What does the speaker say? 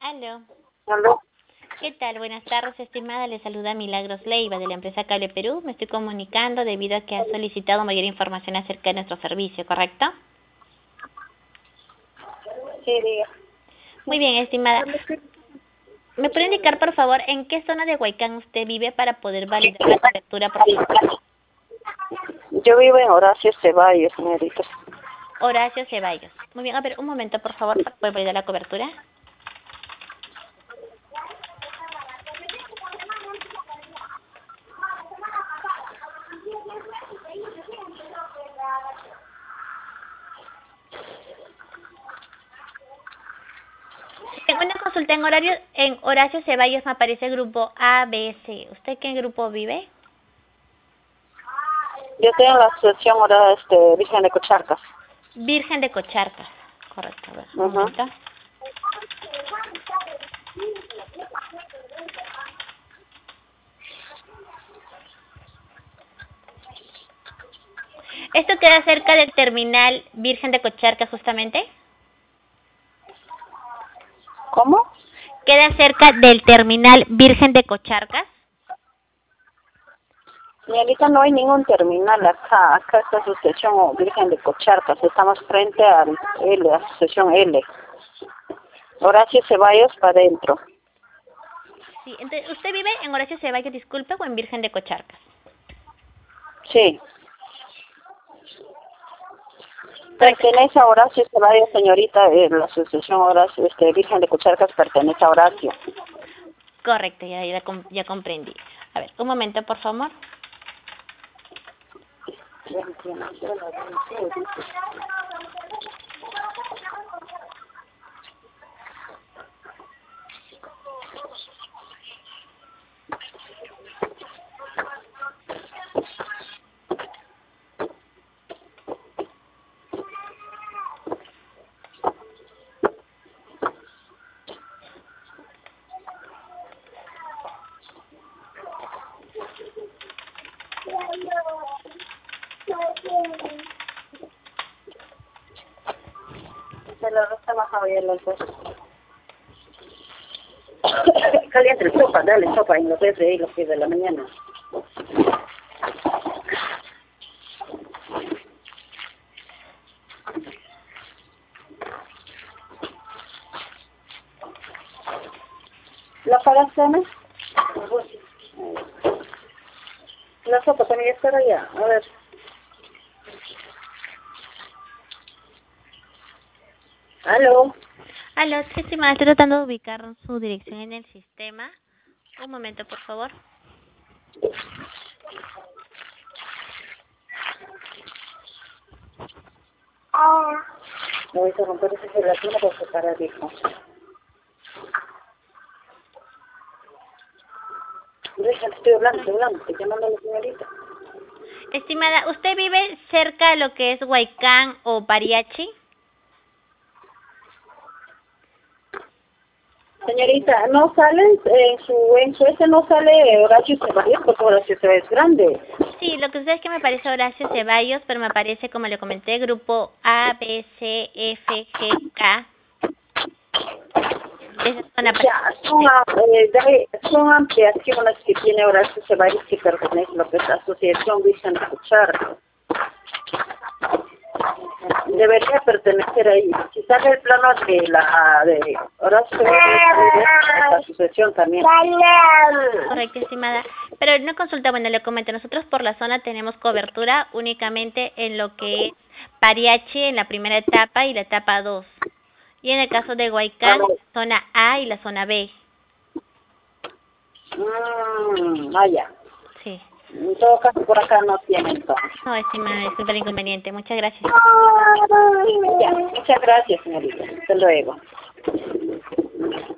Aló. ¿Aló? ¿Qué tal? Buenas tardes, estimada. Le saluda Milagros Leiva de la empresa Cable Perú. Me estoy comunicando debido a que ha solicitado mayor información acerca de nuestro servicio, ¿correcto? Sí, diga. Muy bien, estimada. ¿Me puede indicar, por favor, en qué zona de Huaycán usted vive para poder validar la cobertura, por favor? Yo vivo en Horacio Ceballos, señorita. Horacio Ceballos. Muy bien, a ver, un momento, por favor, para poder validar la cobertura. Tengo una consulta en Horacio Ceballos, me aparece el grupo A, B, C. ¿Usted qué grupo vive? Yo estoy en la asociación ahora, Virgen de Cocharcas. Virgen de Cocharcas. Correcto, a ver, un Ujú. momento. ¿Esto queda cerca del terminal Virgen de Cocharcas justamente? ¿Cómo? ¿Queda cerca del terminal Virgen de Cocharcas? Señorita, no hay ningún terminal acá. Acá está Asociación Virgen de Cocharcas. Estamos frente al L, Asociación L. Horacio Ceballos para adentro. Sí, entonces, ¿usted vive en Horacio Ceballos, disculpe, o en Virgen de Cocharcas? Sí. Pertenece a Horacio Ceballos, señorita. La Asociación Horacio, Virgen de Cocharcas pertenece a Horacio. Correcto, ya comprendí. A ver, un momento, por favor. Se lo resta más Javier, entonces. Caliente el sopa, dale sopa y los de ahí los pies de la mañana. ¿La pagaste, Ana? La sopa también está allá. A ver. ¿Aló? Aló, sí, estimada, estoy tratando de ubicar su dirección en el sistema. Un momento, por favor. Me voy a romper esa gelatina para separar, hijo. Déjame, estoy hablando, estoy llamando a la señorita. Estimada, ¿usted vive cerca de lo que es Huaycán o Pariachi? Señorita, no sale en su ese no sale Horacio Ceballos, porque Horacio Ceballos es grande. Sí, lo que sucede es que me aparece Horacio Ceballos, pero me aparece, como le comenté, grupo A, B, C, F, G, K. Esa zona. Ya, son ampliaciones que tiene Horacio Ceballos que pertenece a lo que es la Asociación Virgen de Cocharcas. Debería pertenecer ahí. Si sale el plano de Horacio Ceballos, la asociación también. Correcto, estimada. Pero no consulta, bueno, le comento, nosotros por la zona tenemos cobertura únicamente en lo que es Pariachi en la primera etapa y la etapa 2. Y en el caso de Huaycán, zona A y la zona B. Ya. Sí. En todo caso, por acá no tiene entonces. No, estimada, es súper inconveniente. Muchas gracias. Ya, muchas gracias, señorita. Hasta luego.